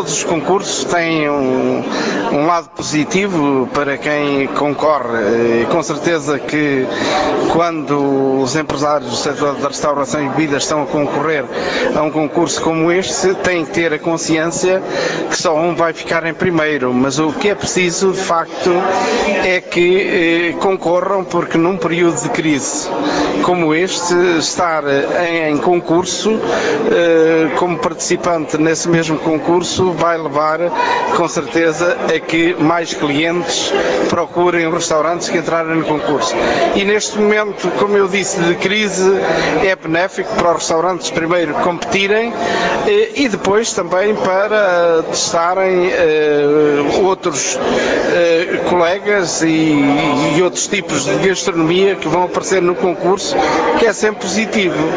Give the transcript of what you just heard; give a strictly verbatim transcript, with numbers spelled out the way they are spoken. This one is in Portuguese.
todos os concursos têm um, um lado positivo para quem concorre. Com certeza que quando os empresários do setor da restauração e bebidas estão a concorrer a um concurso como este, têm que ter a consciência que só um vai ficar em primeiro, mas o que é preciso, de facto, é que eh, concorram, porque num período de crise como este, estar em, em concurso, eh, como participante nesse mesmo concurso, vai levar, com certeza, a que mais clientes procurem os restaurantes que entrarem no concurso. E neste momento, como eu disse, de crise, é benéfico para os restaurantes primeiro competirem eh, e depois também para testarem eh, outros eh, colegas e, e outros tipos de gastronomia que vão aparecer no concurso, que é sempre positivo.